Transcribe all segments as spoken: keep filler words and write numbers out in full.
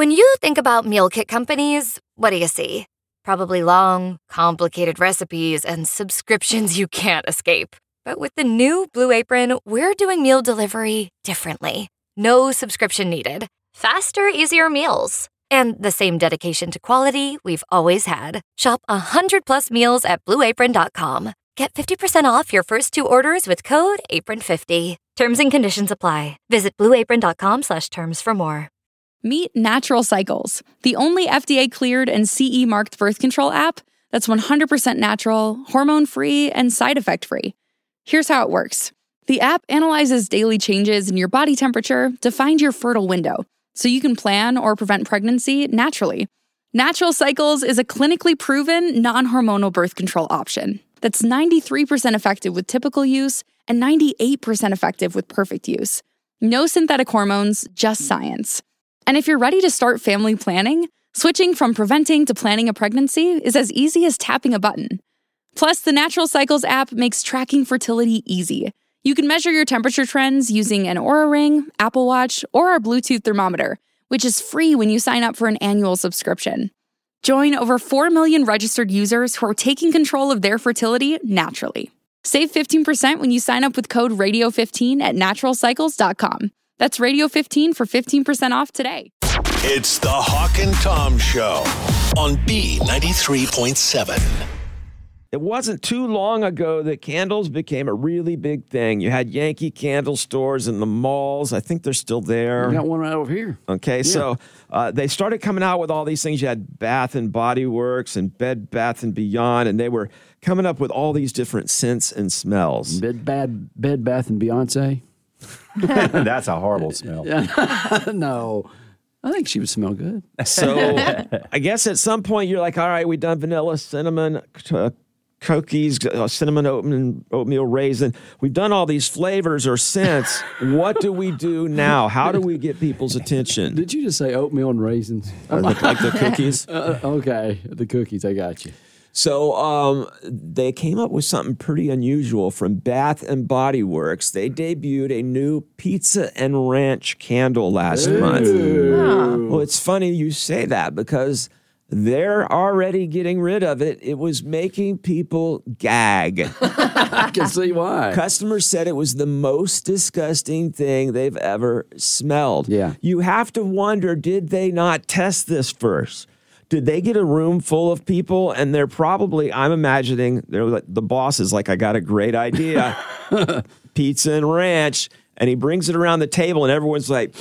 When you think about meal kit companies, what do you see? Probably long, complicated recipes and subscriptions you can't escape. But with the new Blue Apron, we're doing meal delivery differently. No subscription needed. Faster, easier meals. And the same dedication to quality we've always had. Shop one hundred plus meals at blue apron dot com. Get fifty percent off your first two orders with code apron fifty. Terms and conditions apply. Visit blue apron dot com slash terms for more. Meet Natural Cycles, the only F D A-cleared and C E-marked birth control app that's one hundred percent natural, hormone-free, and side effect-free. Here's how it works. The app analyzes daily changes in your body temperature to find your fertile window, so you can plan or prevent pregnancy naturally. Natural Cycles is a clinically proven, non-hormonal birth control option that's ninety-three percent effective with typical use and ninety-eight percent effective with perfect use. No synthetic hormones, just science. And if you're ready to start family planning, switching from preventing to planning a pregnancy is as easy as tapping a button. Plus, the Natural Cycles app makes tracking fertility easy. You can measure your temperature trends using an Oura Ring, Apple Watch, or our Bluetooth thermometer, which is free when you sign up for an annual subscription. Join over four million registered users who are taking control of their fertility naturally. Save fifteen percent when you sign up with code radio fifteen at natural cycles dot com. That's radio fifteen for fifteen percent off today. It's the Hawk and Tom Show on B ninety-three point seven. It wasn't too long ago that candles became a really big thing. You had Yankee Candle stores in the malls. I think they're still there. We got one right over here. Okay, yeah. so uh, they started coming out with all these things. You had Bath and Body Works and Bed Bath and Beyond, and they were coming up with all these different scents and smells. Bed, bad, Bed Bath and Beyonce. That's a horrible smell. No. I think she would smell good. So I guess at some point you're like, all right, we've done vanilla, cinnamon, uh, cookies, uh, cinnamon oatmeal, oatmeal raisin. We've done all these flavors or scents. What do we do now? How do we get people's attention? Did you just say oatmeal and raisins? Uh, like, like the cookies? Uh, okay, the cookies, I got you. So um, they came up with something pretty unusual from Bath and Body Works. They debuted a new pizza and ranch candle last Ooh. month. Wow. Well, it's funny you say that because they're already getting rid of it. It was making people gag. I can see why. Customers said it was the most disgusting thing they've ever smelled. Yeah. You have to wonder, did they not test this first? Did they get a room full of people? And they're probably, I'm imagining, they're like, the boss is like, I got a great idea. Pizza and ranch. And he brings it around the table and everyone's like,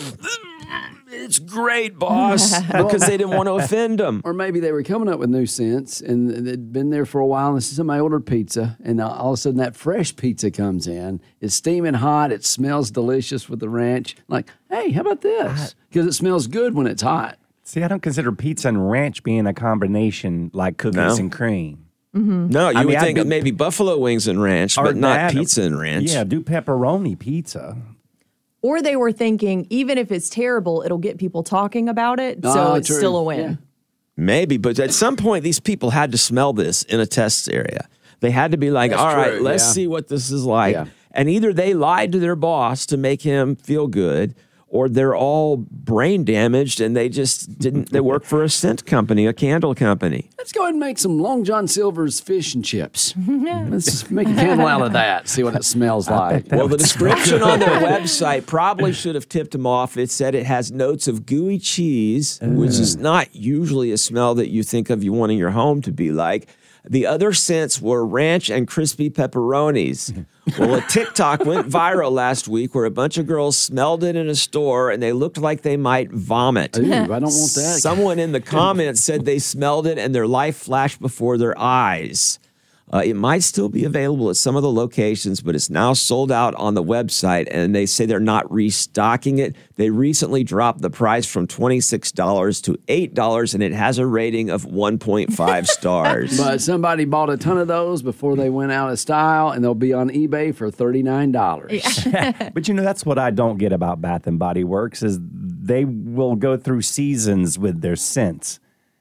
it's great, boss. Because they didn't want to offend him. Or maybe they were coming up with new scents and they'd been there for a while and somebody ordered pizza and all of a sudden that fresh pizza comes in. It's steaming hot. It smells delicious with the ranch. Like, hey, how about this? Because it smells good when it's hot. See, I don't consider pizza and ranch being a combination like cookies No. and cream. Mm-hmm. No, you I would mean, I'd think be- maybe buffalo wings and ranch, but Or not that. pizza and ranch. Yeah, do pepperoni pizza. Or they were thinking, even if it's terrible, it'll get people talking about it, so Ah, it's true. still a win. Yeah. Maybe, but at some point, these people had to smell this in a test area. They had to be like, That's all right, true, let's yeah. see what this is like. Yeah. And either they lied to their boss to make him feel good, or they're all brain damaged and they just didn't, they work for a scent company, a candle company. Let's go ahead and make some Long John Silver's fish and chips. Let's make a candle out of that. See what it smells like. Well, the description on their website probably should have tipped them off. It said it has notes of gooey cheese, which is not usually a smell that you think of you wanting your home to be like. The other scents were ranch and crispy pepperonis. Well, a TikTok went viral last week where a bunch of girls smelled it in a store and they looked like they might vomit. Ooh, I don't want that. Someone in the comments said they smelled it and their life flashed before their eyes. Uh, it might still be available at some of the locations, but it's now sold out on the website, and they say they're not restocking it. They recently dropped the price from twenty-six dollars to eight dollars, and it has a rating of one point five stars. But somebody bought a ton of those before they went out of style, and they'll be on eBay for thirty-nine dollars. But you know, that's what I don't get about Bath and Body Works is they will go through seasons with their scents.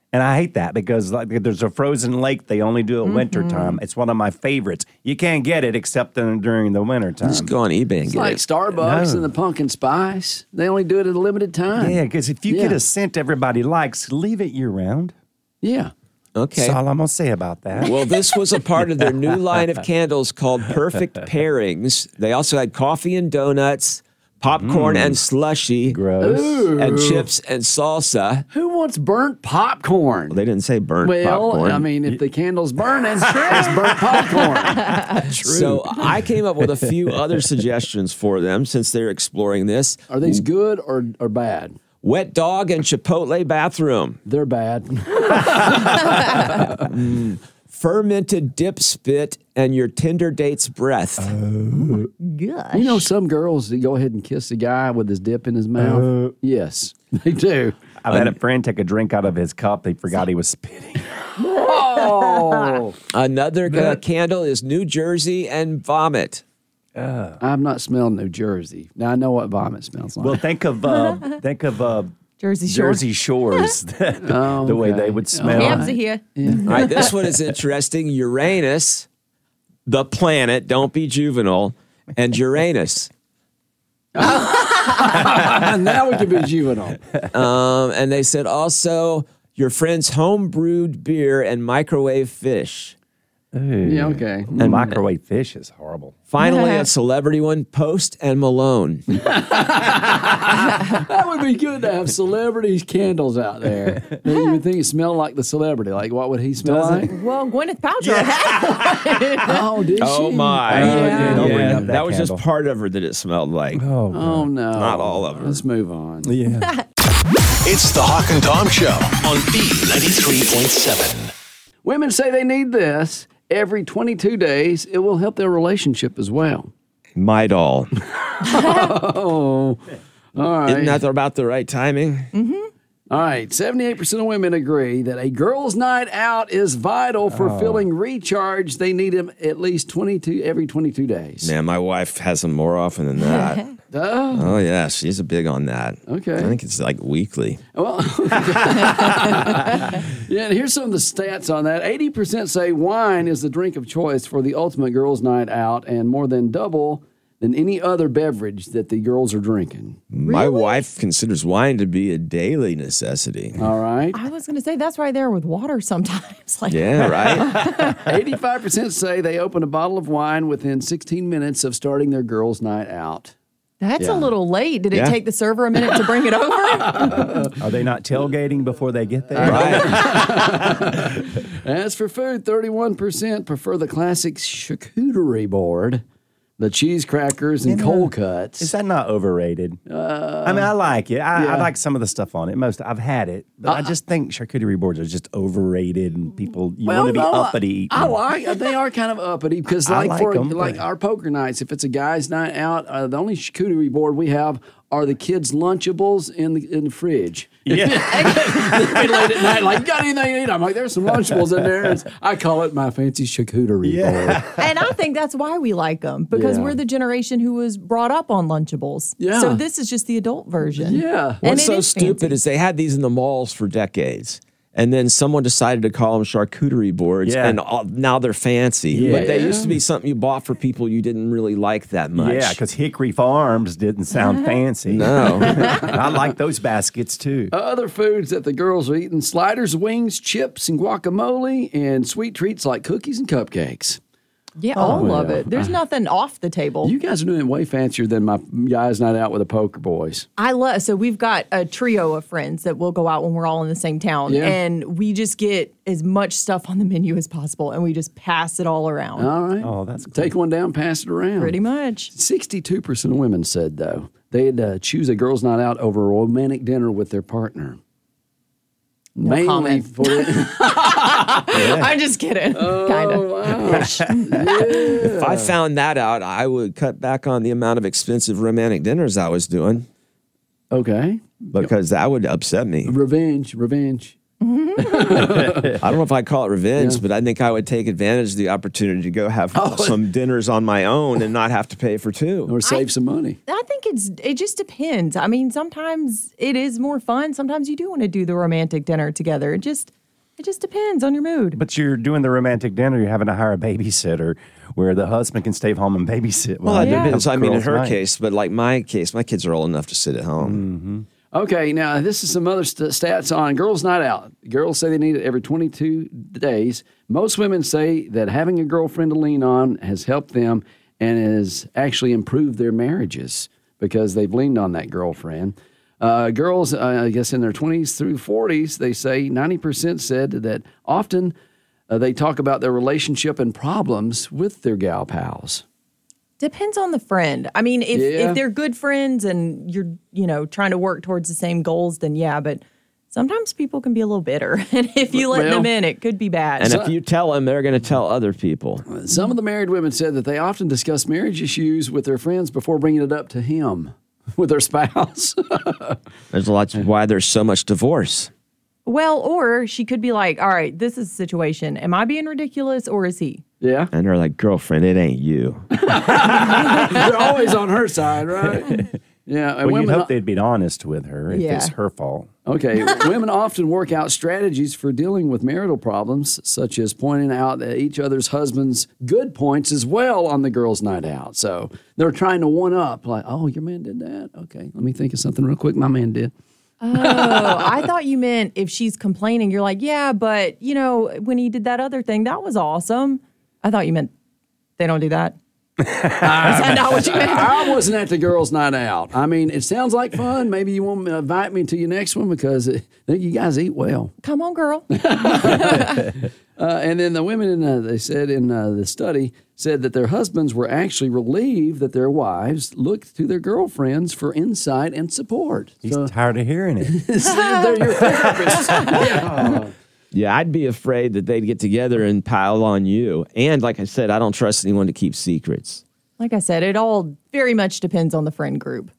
And I hate that because like there's a frozen lake they only do at Mm-hmm. wintertime. It's one of my favorites. You can't get it except in, during the wintertime. Just go on eBay and It's get like it. Starbucks No. and the pumpkin spice. They only do it at a limited time. Yeah, because if you Yeah. get a scent everybody likes, leave it year round. Yeah. Okay. That's all I'm going to say about that. Well, this was a part of their new line of candles called Perfect Pairings. They also had coffee and donuts, popcorn and slushy, Gross. and chips and salsa. Who wants burnt popcorn? Well, they didn't say burnt Well, popcorn. I mean, if the candle's burning, it's burnt popcorn. So I came up with a few other suggestions for them since they're exploring this. Are these good or, or bad? Wet dog and Chipotle bathroom. They're bad. Fermented dip spit and your Tinder date's breath. Gosh. You know, some girls that go ahead and kiss a guy with his dip in his mouth. Yes, they do. I've had a friend take a drink out of his cup. He forgot he was spitting. Oh, Another uh, candle is New Jersey and vomit. I've not smelled New Jersey. Now I know what vomit smells like. Well, think of uh, think of uh, Jersey Shore. Jersey Shores, the, Oh, the way okay. they would smell. Ham's here. All right, this one is interesting. Uranus, the planet, don't be juvenile, and Uranus. now we can be juvenile. Um, and they said also your friend's home brewed beer and microwave fish. Yeah, okay. And microwave fish is horrible. Finally, a celebrity one, Post and Malone. That would be good to have celebrities' candles out there. You would think it smelled like the celebrity. Like, what would he smell Does like? it? Well, Gwyneth Paltrow had Oh, did Oh she? my! Oh, yeah, don't bring up that that was candle. just part of her that it smelled like. Oh, Oh, no. Not all of her. Let's move on. yeah. It's the Hawk and Tom Show on B ninety-three point seven. Women say they need this. Every twenty-two days, it will help their relationship as well. My doll. Oh, all right. Isn't that about the right timing? All right, seventy-eight percent of women agree that a girl's night out is vital for feeling recharged. They need them at least twenty-two every twenty-two days. Man, my wife has them more often than that. Oh, Oh yeah, she's a big on that. Okay. I think it's like weekly. well, yeah, and here's some of the stats on that. eighty percent say wine is the drink of choice for the ultimate girl's night out, and more than double than any other beverage that the girls are drinking. My wife considers wine to be a daily necessity. All right. I was going to say that's right there with water sometimes. Like, Yeah, right? eighty-five percent say they open a bottle of wine within sixteen minutes of starting their girls' night out. that's Yeah. a little late. Did it Yeah. take the server a minute to bring it over? Are they not tailgating before they get there? Right. As for food, thirty-one percent prefer the classic charcuterie board, the cheese crackers and cold cuts. Is that not overrated? I mean, I like it. I, yeah. I like some of the stuff on it. Most I've had it, but I just think charcuterie boards are just overrated, and people you want to be no, uppity. eating I them. like. They are kind of uppity because, I like, like for 'em, like but- our poker nights, if it's a guy's night out, uh, the only charcuterie board we have are the kids' Lunchables in the in the fridge. Yeah. They late at night, like, got anything to eat? I'm like, there's some Lunchables in there. It's, I call it my fancy charcuterie Yeah. board. And I think that's why we like them because Yeah. we're the generation who was brought up on Lunchables. Yeah. So this is just the adult version. Yeah. And What's it so is stupid fancy. is they had these in the malls for decades. And then someone decided to call them charcuterie boards, Yeah. and all, now they're fancy. Yeah. But they used to be something you bought for people you didn't really like that much. Yeah, because Hickory Farms didn't sound fancy. No. I like those baskets too. Other foods that the girls are eating: sliders, wings, chips, and guacamole, and sweet treats like cookies and cupcakes. Yeah, all of yeah. it. There's nothing off the table. You guys are doing it way fancier than my guys' night out with the poker boys. I love, so we've got a trio of friends that will go out when we're all in the same town. Yeah. And we just get as much stuff on the menu as possible and we just pass it all around. All right. Oh, that's cool. Take one down, pass it around. Pretty much. sixty-two percent of women said, though, they'd uh, choose a girls' night out over a romantic dinner with their partner. No Mainly comment. for the, I'm just kidding. kind of. If I found that out, I would cut back on the amount of expensive romantic dinners I was doing okay. because that would upset me. Revenge, revenge. I don't know if I'd call it revenge, but I think I would take advantage of the opportunity to go have some dinners on my own and not have to pay for two. Or save some money. I think it's it just depends. I mean, sometimes it is more fun. Sometimes you do want to do the romantic dinner together. It just It just depends on your mood. But you're doing the romantic dinner, you're having to hire a babysitter where the husband can stay home and babysit. Well, it Yeah. depends. I mean, in Girls' her night. case, but like my case, my kids are old enough to sit at home. Okay, now this is some other st- stats on girls' night out. Girls say they need it every twenty-two days. Most women say that having a girlfriend to lean on has helped them and has actually improved their marriages because they've leaned on that girlfriend. Uh, girls, uh, I guess in their twenties through forties, they say ninety percent said that often uh, they talk about their relationship and problems with their gal pals. Depends on the friend. I mean, if Yeah. if they're good friends and you're, you know, trying to work towards the same goals, then yeah, but sometimes people can be a little bitter. And if you let Well- them in, it could be bad. And if you tell them, they're going to tell other people. Some of the married women said that they often discuss marriage issues with their friends before bringing it up to him, with their spouse. There's a lot why there's so much divorce. Well, or she could be like, all right, this is a situation. Am I being ridiculous or is he? Yeah. And they're like, girlfriend, it ain't you. They're always on her side, right? Yeah. And Well, you'd women, hope they'd be honest with her if Yeah. it's her fault. okay. Women often work out strategies for dealing with marital problems, such as pointing out each other's husband's good points as well on the girls' night out. So they're trying to one up, like, oh, your man did that? Okay. Let me think of something real quick my man did. Oh, I thought you meant if she's complaining, you're like, yeah, but, you know, when he did that other thing, that was awesome. I thought you meant they don't do that. Is that not what you meant? I wasn't at the girls' night out. I mean, it sounds like fun. Maybe you won't invite me to your next one because I think you guys eat well. Come on, girl. Uh, and then the women, in, uh, they said in uh, the study, said that their husbands were actually relieved that their wives looked to their girlfriends for insight and support. He's So tired of hearing it. they're your therapists. Yeah. Yeah, I'd be afraid that they'd get together and pile on you. And like I said, I don't trust anyone to keep secrets. Like I said, it all very much depends on the friend group.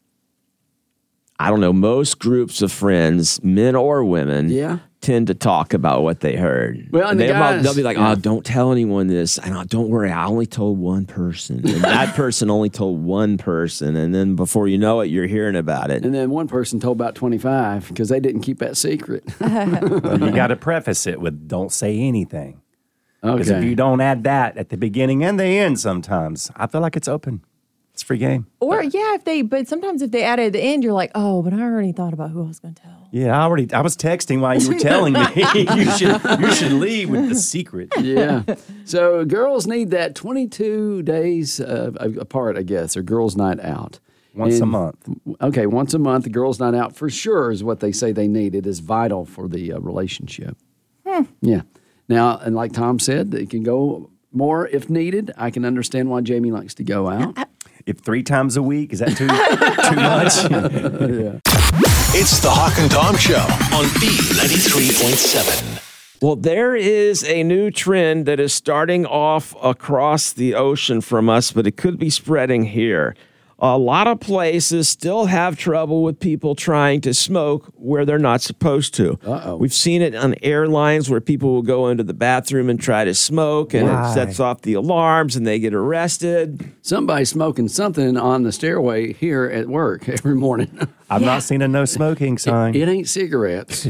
I don't know, most groups of friends, men or women, Yeah. tend to talk about what they heard. Well, and the they'll, guys- they'll be like, yeah. oh, don't tell anyone this. And oh, don't worry, I only told one person. And that person only told one person. And then before you know it, you're hearing about it. And then one person told about twenty-five because they didn't keep that secret. Well, you got to preface it with "Don't say anything," because if Okay. you don't add that at the beginning and the end, sometimes I feel like it's open. It's free game. Or, yeah, if they, but sometimes if they add it at the end, you're like, oh, but I already thought about who I was going to tell. Yeah, I already. I was texting while you were telling me you should you should leave with the secret. Yeah. So girls need that twenty-two days uh, apart, I guess, or girls' night out. Once a And- month. Okay, once a month, the girls' night out for sure is what they say they need. It is vital for the uh, relationship. Yeah. Now, and like Tom said, it can go more if needed. I can understand why Jamie likes to go out. If three times a week is that too too much? It's the Hawk and Tom Show on B ninety-three point seven. Well, there is a new trend that is starting off across the ocean from us, but it could be spreading here. A lot of places still have trouble with people trying to smoke where they're not supposed to. Uh-oh. We've seen it on airlines where people will go into the bathroom and try to smoke, and Why? it sets off the alarms and they get arrested. Somebody's smoking something on the stairway here at work every morning. I've not seen a no smoking sign. It ain't cigarettes.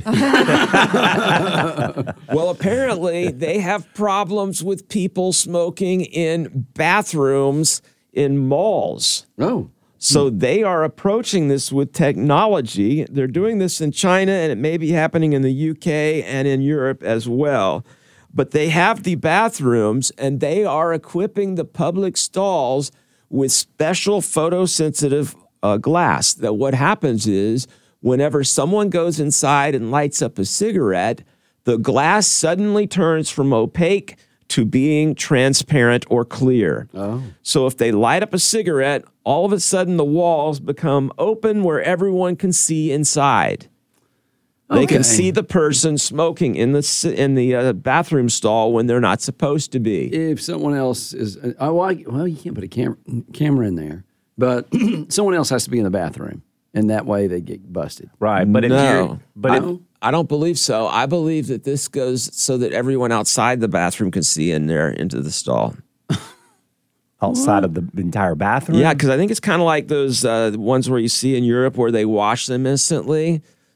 Well, apparently they have problems with people smoking in bathrooms in malls. Oh. So they are approaching this with technology. They're doing this in China, and it may be happening in the U K and in Europe as well. But they have the bathrooms, and they are equipping the public stalls with special photosensitive uh, glass. That what happens is whenever someone goes inside and lights up a cigarette, the glass suddenly turns from opaque to being transparent or clear. Oh. So if they light up a cigarette, all of a sudden the walls become open where everyone can see inside. They Okay. can see the person smoking in the si- in the uh, bathroom stall when they're not supposed to be. If someone else is, oh, I, well, you can't put a camera camera in there, but someone else has to be in the bathroom, and that way they get busted. Right, but if No. you're but if, Oh. I don't believe so. I believe that this goes so that everyone outside the bathroom can see in there into the stall. outside of the entire bathroom, Yeah, because I think it's kind of like those uh, ones where you see in Europe where they wash them instantly.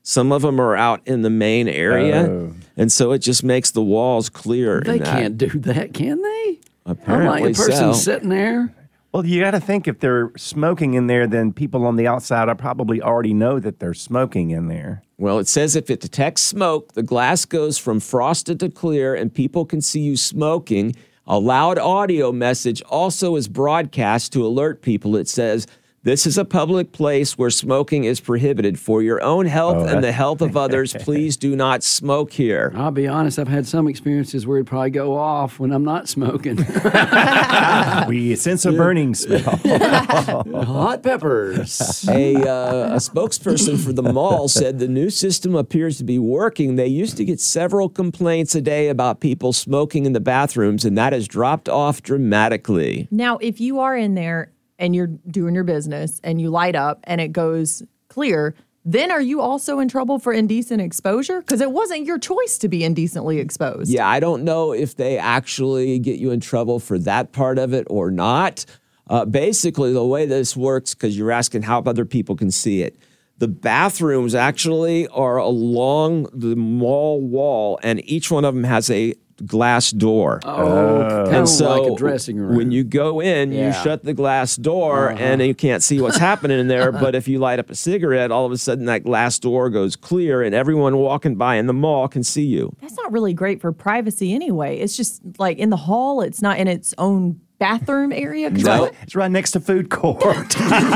Some of them are out in the main area. Oh. And so it just makes the walls clear. They in that. can't do that, can they? Apparently I'm like a person so. sitting there. Well, you got to think if they're smoking in there, then people on the outside are probably already know that they're smoking in there. Well, it says if it detects smoke, the glass goes from frosted to clear and people can see you smoking. A loud audio message also is broadcast to alert people. It says, this is a public place where smoking is prohibited. For your own health Oh, and the health of others, please do not smoke here. I'll be honest, I've had some experiences where it'd probably go off when I'm not smoking. We sense a burning smell. Hot peppers. A, uh, a spokesperson for the mall said the new system appears to be working. They used to get several complaints a day about people smoking in the bathrooms, and that has dropped off dramatically. Now, if you are in there and you're doing your business and you light up and it goes clear, then are you also in trouble for indecent exposure? Because it wasn't your choice to be indecently exposed. Yeah, I don't know if they actually get you in trouble for that part of it or not. Uh, basically, the way this works, because you're asking how other people can see it, the bathrooms actually are along the mall wall, and each one of them has a glass door. Oh, kind And of so like a dressing room. when you go in, Yeah. you shut the glass door and you can't see what's happening in there. But if you light up a cigarette, all of a sudden that glass door goes clear and everyone walking by in the mall can see you. That's not really great for privacy anyway. It's just like in the hall, it's not in its own bathroom area. 'Cause No. I- It's right next to food court.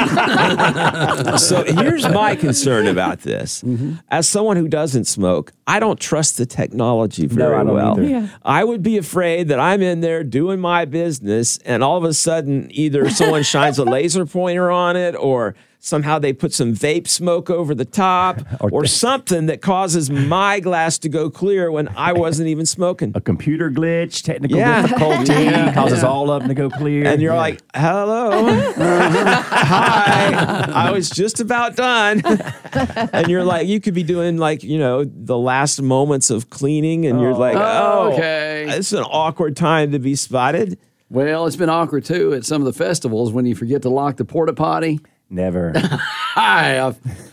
So here's my concern about this. Mm-hmm. As someone who doesn't smoke, I don't trust the technology very I don't well. either. Yeah. I would be afraid that I'm in there doing my business and all of a sudden either someone shines a laser pointer on it or somehow they put some vape smoke over the top or, Or- something that causes my glass to go clear when I wasn't even smoking. A computer glitch, technical Yeah. difficulty, causes all of them to go clear. And you're like, hello, hi, I was just about done. And you're like, you could be doing like, you know, the last moments of cleaning and you're like, oh, okay. it's an awkward time to be spotted. Well, it's been awkward too at some of the festivals when you forget to lock the porta potty. Never. I have.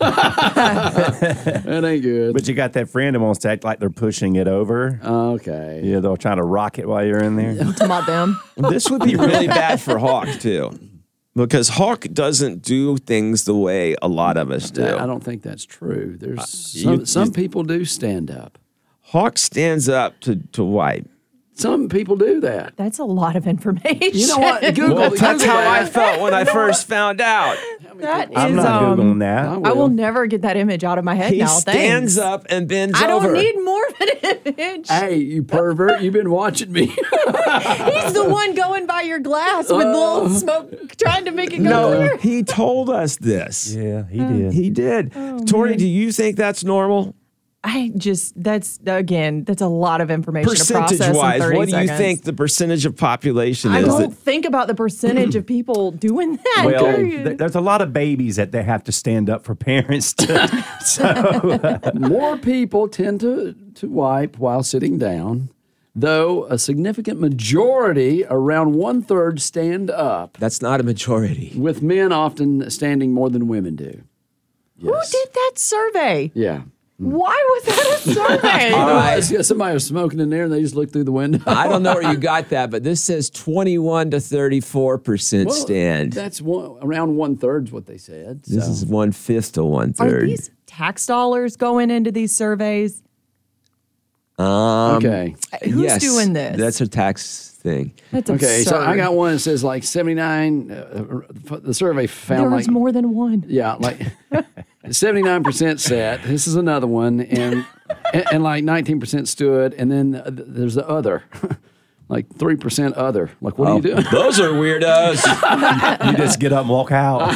That ain't good. But you got that friend who wants to act like they're pushing it over. Okay. Yeah, they'll try to rock it while you're in there. Talking about them. This would be really bad for Hawk, too. Because Hawk doesn't do things the way a lot of us do. I don't think that's true. There's you- some, some you- people do stand up. Hawk stands up to, to wipe. Some people do that. That's a lot of information. You know what? Google, Well, Google that's how that. I felt when I first found out. That is, I'm not um, Googling that. I I will never get that image out of my head He now. stands Thanks. up and bends I over. don't need more of an image. Hey, you pervert! You've been watching me. He's the one going by your glass with little smoke, trying to make it go No, clear. he told us this. Yeah, he did. He did. Tori, do you think that's normal? I just, that's, again, that's a lot of information to process Percentage in wise, thirty what do you seconds. think the percentage of population I is? don't That, think about the percentage of people doing that. Well, period. th- there's a lot of babies that they have to stand up for parents to. So More people tend to, to wipe while sitting down, though a significant majority, around one third, stand up, that's not a majority. with men often standing more than women do. Who did that survey? Yeah. Why was that a survey? All right. Yeah, somebody was smoking in there and they just looked through the window. I don't know where you got that, but this says twenty-one to thirty-four percent Well, stand. That's one, around one third's what they said. This so. is one fifth to one Are third. these tax dollars going into these surveys? Um, okay. Who's yes, doing this? That's a tax thing. That's Okay, so absurd. I got one that says like seventy-nine. Uh, the survey found There like was more than one. yeah, like seventy-nine percent sat. This is another one, and and, and like nineteen percent stood, and then uh, th- there's the other, like three percent other. Like, what are you doing? Those are weirdos. you just get up and walk out.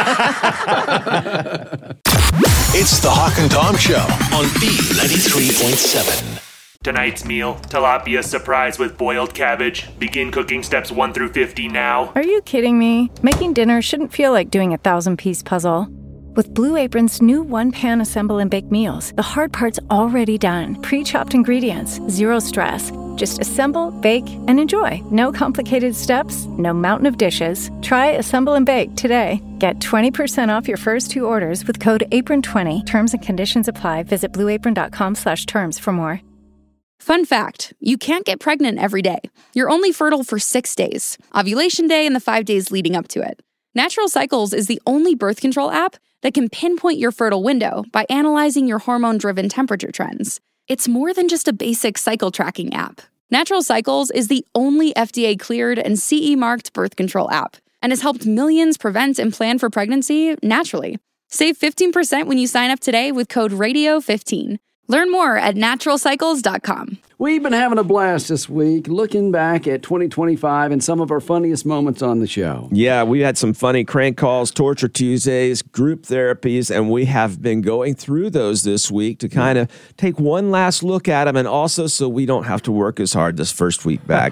It's the Hawk and Tom Show on B ninety-three point seven. Tonight's meal, tilapia surprise with boiled cabbage. Begin cooking steps one through fifty now. Are you kidding me? Making dinner shouldn't feel like doing a thousand-piece puzzle. With Blue Apron's new one-pan assemble and bake meals, the hard part's already done. Pre-chopped ingredients, zero stress. Just assemble, bake, and enjoy. No complicated steps, no mountain of dishes. Try Assemble and Bake today. Get twenty percent off your first two orders with code apron twenty. Terms and conditions apply. Visit blueapron.com slash terms for more. Fun fact, you can't get pregnant every day. You're only fertile for six days, ovulation day and the five days leading up to it. Natural Cycles is the only birth control app that can pinpoint your fertile window by analyzing your hormone-driven temperature trends. It's more than just a basic cycle tracking app. Natural Cycles is the only F D A-cleared and C E-marked birth control app and has helped millions prevent and plan for pregnancy naturally. Save fifteen percent when you sign up today with code radio fifteen. Learn more at natural cycles dot com. We've been having a blast this week, looking back at twenty twenty-five and some of our funniest moments on the show. Yeah, we had some funny crank calls, Torture Tuesdays, group therapies, and we have been going through those this week to kind of take one last look at them, and also so we don't have to work as hard this first week back.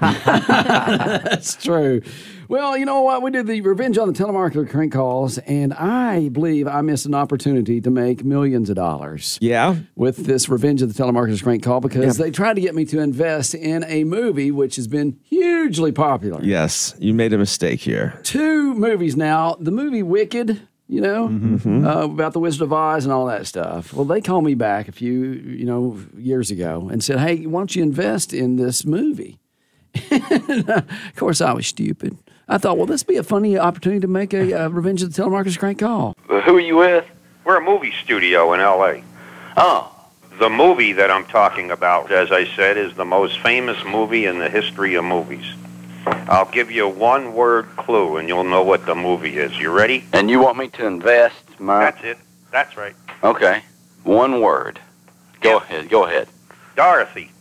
That's true. Well, you know what? We did the Revenge on the Telemarketer crank calls, and I believe I missed an opportunity to make millions of dollars. Yeah? With this Revenge of the Telemarketer's crank call, because yeah. they tried to get me to invest in a movie which has been hugely popular. Yes, you made a mistake here. Two movies now. The movie Wicked, you know, mm-hmm. uh, about the Wizard of Oz and all that stuff. Well, they called me back a few, you know, years ago and said, hey, why don't you invest in this movie? And, uh, of course, I was stupid. I thought, well, this would be a funny opportunity to make a uh, Revenge of the Telemarketer's crank call. Uh, who are you with? We're a movie studio in L A Oh. The movie that I'm talking about, as I said, is the most famous movie in the history of movies. I'll give you a one-word clue, and you'll know what the movie is. You ready? And you want me to invest my... That's it. That's right. Okay. One word. Go yep. ahead. Go ahead. Dorothy.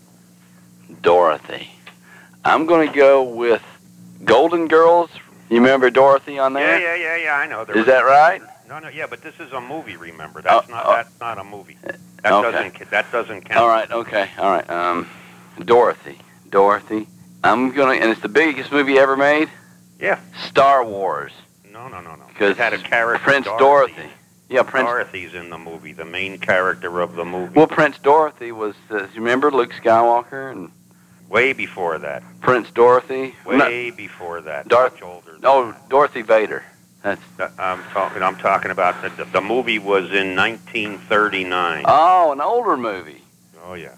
Dorothy. I'm going to go with Golden Girls. You remember Dorothy on there? Yeah, yeah, yeah, yeah. I know. There is was, that right? No, no, yeah, but this is a movie. Remember, that's oh, not oh. that's not a movie. That okay. doesn't that doesn't count. All right, okay, all right. Um, Dorothy, Dorothy. I'm gonna, and it's the biggest movie ever made. Yeah. Star Wars. No, no, no, no. Because it had a character. Prince Dorothy. Dorothy. Yeah, Prince. Dorothy's in the movie, the main character of the movie. Well, Prince Dorothy was. Uh, you remember Luke Skywalker and. Way before that. Prince Dorothy. Way Not, before that. Darth, much older. Than oh, that. Dorothy Vader. That's. I'm talking. I'm talking about the, the movie was in nineteen thirty-nine. Oh, an older movie. Oh yeah.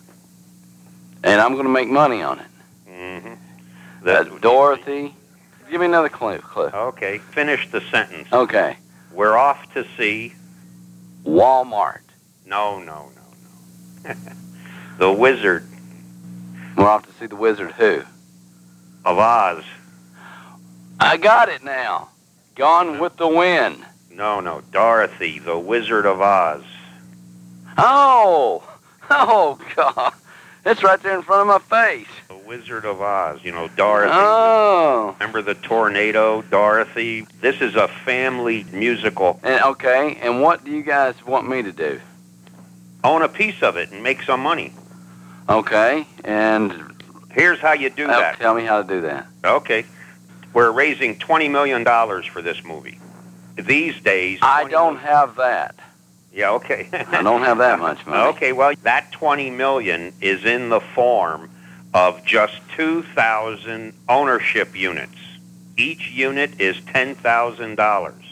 And I'm going to make money on it. Mm-hmm. That's Dorothy. Give me another clue. Clue. Okay. Finish the sentence. Okay. We're off to see. Walmart. No, no, no, no. The Wizard. We're off to see the Wizard who? Of Oz. I got it now. Gone with the Wind. No, no. Dorothy, the Wizard of Oz. Oh! Oh, God. It's right there in front of my face. The Wizard of Oz. You know, Dorothy. Oh. Remember the tornado, Dorothy? This is a family musical. And, okay, and what do you guys want me to do? Own a piece of it and make some money. Okay, and... Here's how you do that. Tell me how to do that. Okay. We're raising twenty million dollars for this movie. These days... I don't have that. Yeah, okay. I don't have that much money. Okay, well, that twenty million dollars is in the form of just two thousand ownership units. Each unit is ten thousand dollars.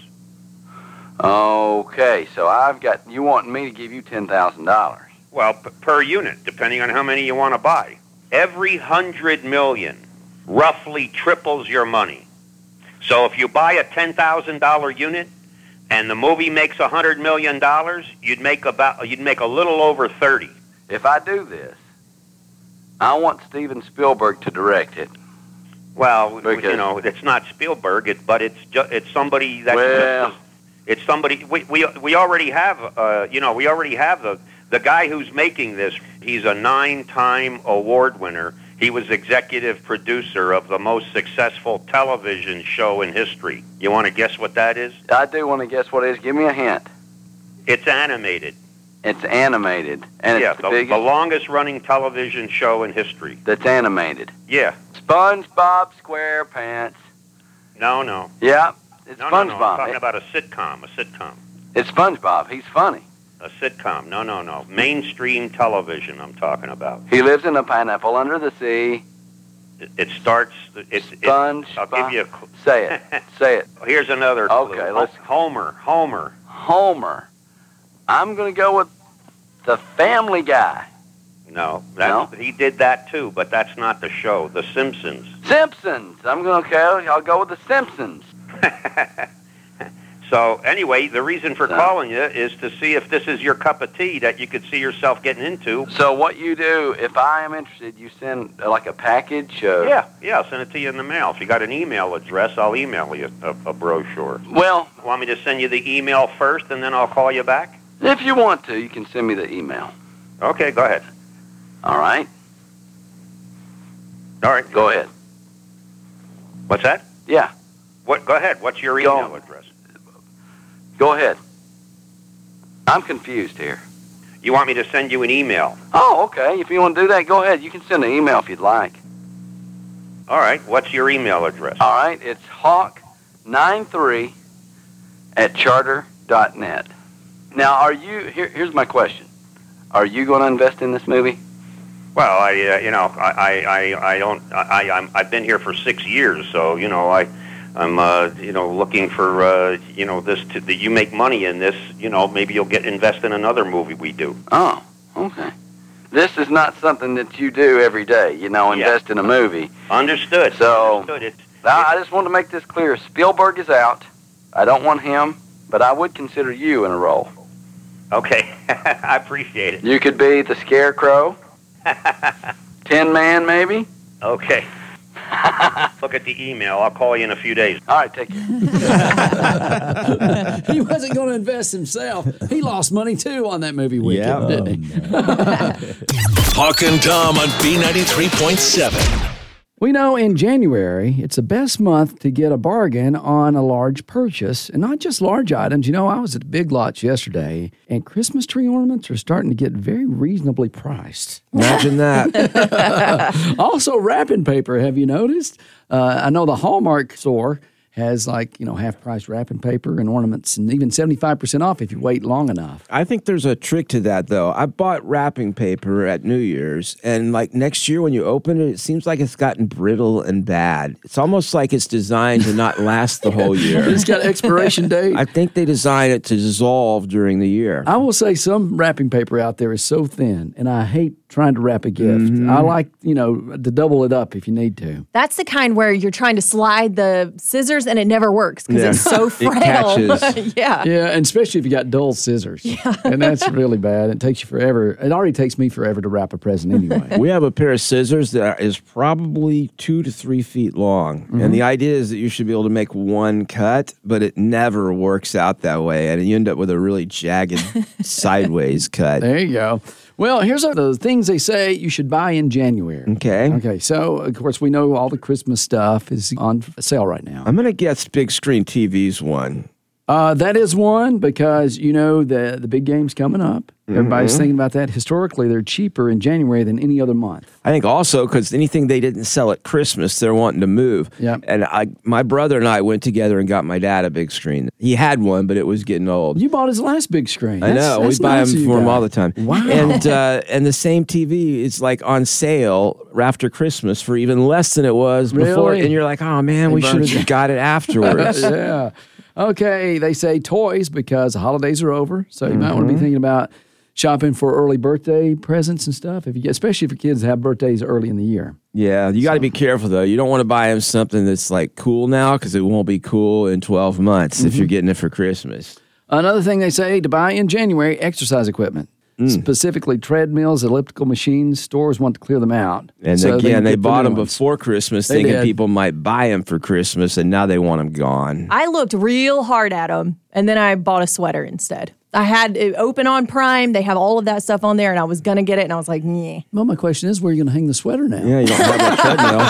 Okay, so I've got... You want me to give you ten thousand dollars? Well, p- per unit, depending on how many you want to buy. Every hundred million roughly triples your money. So if you buy a ten thousand dollars unit and the movie makes one hundred million dollars, you'd make about you'd make a little over thirty. If I do this, I want Steven Spielberg to direct it. Well, because, you know, it's not Spielberg, it, but it's ju- it's somebody that well, it's somebody we we we already have uh, you know, we already have the The guy who's making this, he's a nine-time award winner. He was executive producer of the most successful television show in history. You want to guess what that is? I do want to guess what it is. Give me a hint. It's animated. It's animated. And yeah, it's the, the, biggest, the longest-running television show in history. That's animated. Yeah. SpongeBob SquarePants. No, no. Yeah, it's no, SpongeBob. No, no, I'm talking about a sitcom, a sitcom. It's SpongeBob. He's funny. A sitcom. No, no, no. Mainstream television I'm talking about. He lives in a pineapple under the sea. It starts. It's Sponge. I'll give you a clue. Say it. Say it. Here's another clue. Okay, let's- Homer. Homer. Homer. I'm going to go with the Family Guy. No, that, No? he did that too, but that's not the show. The Simpsons. Simpsons. I'm going to okay. I'll go with the Simpsons. So anyway, the reason for So- calling you is to see if this is your cup of tea that you could see yourself getting into. So what you do, if I am interested, you send uh, like a package. Uh, Yeah, yeah, I'll send it to you in the mail. If you got an email address, I'll email you a, a brochure. Well, Want me to send you the email first, and then I'll call you back? if you want to, you can send me the email. Okay, go ahead. All right. All right, Go ahead. what's that? Yeah. What? Go ahead. What's your Go. email address? Go ahead. I'm confused here. You want me to send you an email? Oh, okay. If you want to do that, go ahead. You can send an email if you'd like. All right. What's your email address? All right. It's hawk ninety-three at charter dot net. Now, are you, here, here's my question. Are you going to invest in this movie? Well, I, uh, you know, I, I, I, I don't, I, I'm, I've been here for six years, so you know, I, I'm, uh, you know, looking for, uh, you know, this. To, that you make money in this, you know, maybe you'll get invest in another movie we do. Oh, okay. This is not something that you do every day, you know, invest Yeah. in a movie. Understood. So, Understood. It's, Now, I just want to make this clear. Spielberg is out. I don't want him, but I would consider you in a role. okay. I appreciate it. You could be the Scarecrow, Tin Man, maybe. Okay. Look at the email. I'll call you in a few days. All right, take care. He wasn't going to invest himself. He lost money too on that movie weekend, Yeah. didn't he? Hawk and Tom on B ninety-three point seven. We know in January, it's the best month to get a bargain on a large purchase, and not just large items. You know, I was at the Big Lots yesterday, and Christmas tree ornaments are starting to get very reasonably priced. Imagine that. Also, wrapping paper, have you noticed? Uh, I know the Hallmark store has like, you know, half-price wrapping paper and ornaments, and even seventy-five percent off if you wait long enough. I think there's a trick to that, though. I bought wrapping paper at New Year's, and like next year when you open it, it seems like it's gotten brittle and bad. It's almost like it's designed to not last the whole year. It's got expiration date. I think they designed it to dissolve during the year. I will say some wrapping paper out there is so thin, and I hate trying to wrap a gift. Mm-hmm. I like, you know, to double it up if you need to. That's the kind where you're trying to slide the scissors and it never works because Yeah. it's so It frail. catches. yeah. Yeah, and especially if you got dull scissors. Yeah. And that's really bad. It takes you forever. It already takes me forever to wrap a present anyway. We have a pair of scissors that is probably two to three feet long. Mm-hmm. And the idea is that you should be able to make one cut, but it never works out that way. And you end up with a really jagged sideways cut. There you go. Well, here's the things they say you should buy in January. Okay. Okay, so of course we know all the Christmas stuff is on sale right now. I'm going to guess big screen T V's one. Uh, that is one because you know the the big game's coming up. Everybody's Mhm. thinking about that. Historically, they're cheaper in January than any other month. I think also because anything they didn't sell at Christmas, they're wanting to move. Yep. And I, my brother and I went together and got my dad a big screen. He had one, but it was getting old. You bought his last big screen. I That's- know. that's we buy nice them of for you him all the guys. time. Wow. And uh, and the same T V is like on sale after Christmas for even less than it was before. Really? And you're like, oh man, They we burned should you. have got it afterwards. Yeah. Okay, they say toys because the holidays are over, so you might want to be Mhm. thinking about shopping for early birthday presents and stuff. If you get, especially if your kids have birthdays early in the year. Yeah, you got to be careful though. You don't want to buy him something that's like cool now because it won't be cool in twelve months if Mhm. you're getting it for Christmas. Another thing they say to buy in January: exercise equipment. Specifically, treadmills, elliptical machines. Stores want to clear them out. And So again, can they get the bought new them ones. before Christmas, They thinking did. people might buy them for Christmas, and now they want them gone. I looked real hard at them, and then I bought a sweater instead. I had it open on Prime. They have all of that stuff on there, and I was going to get it, and I was like, yeah. Well, my question is, where are you going to hang the sweater now? Yeah, you don't have a treadmill.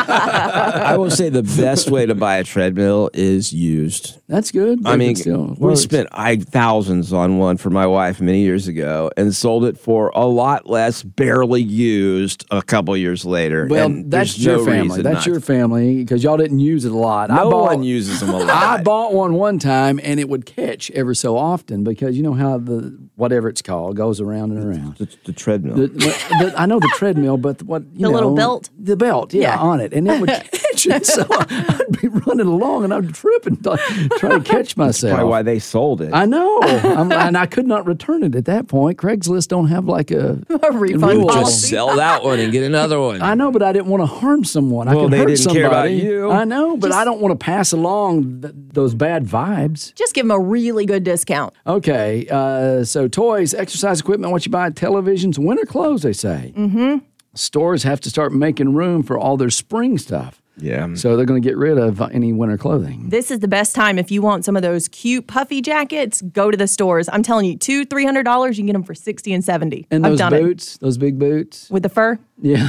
I will say the best way to buy a treadmill is used. That's good. I but mean, it still we works. spent I thousands on one for my wife many years ago and sold it for a lot less, barely used a couple years later. Well, And that's there's your no family. reason That's not your to. family because y'all didn't use it a lot. No I bought, one uses them a lot. I bought one one time and it would catch ever so often because you know how how the whatever it's called goes around and around. The, the treadmill. The, the, I know the treadmill, but what you The know, little belt? the belt, yeah, Yeah. on it, and it would catch it. So I'd be running along and I'd trip and th- try to catch myself. Probably why they sold it. I know, I'm, and I could not return it at that point. Craigslist don't have like a, A refund rule. policy. Just sell that one and get another one. I know, but I didn't want to harm someone. I Well, could they hurt didn't somebody. care about you. I know, but I don't want to pass along th- those bad vibes. Just give them a really good discount. Okay, uh, so toys, exercise equipment, what you buy, televisions, winter clothes, they say. Mm-hmm. Stores have to start making room for all their spring stuff. Yeah. So they're going to get rid of any winter clothing. This is the best time if you want some of those cute puffy jackets. Go to the stores. I'm telling you, two, three hundred dollars, you can get them for sixty and seventy. And I've those done boots, those big boots. it with the fur. Yeah.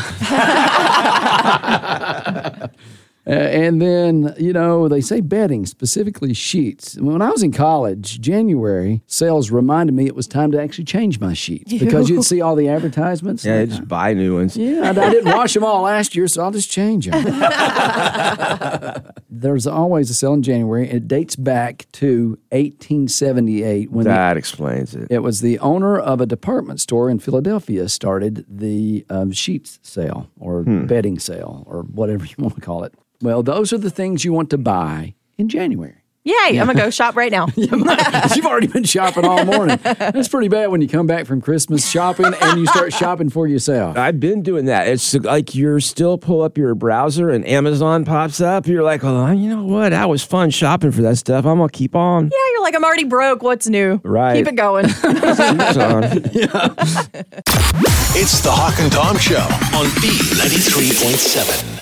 Uh, and then, you know, they say bedding, specifically sheets. When I was in college, January, sales reminded me it was time to actually change my sheets because you'd see all the advertisements. Yeah, just buy new ones. Yeah, I, I didn't wash them all last year, so I'll just change them. There's always a sale in January. It dates back to eighteen seventy-eight when That explains it. the, it was the owner of a department store in Philadelphia started the um, sheets sale or bedding sale or whatever you want to call it. Well, those are the things you want to buy in January. Yay, I'm going to go shop right now. You've already been shopping all morning. That's pretty bad when you come back from Christmas shopping and you start shopping for yourself. I've been doing that. It's like you're still pull up your browser and Amazon pops up. You're like, oh, you know what? That was fun shopping for that stuff. I'm going to keep on. Yeah, you're like, I'm already broke. What's new? Right. Keep it going. It's the Hawk and Tom Show on B ninety-three point seven.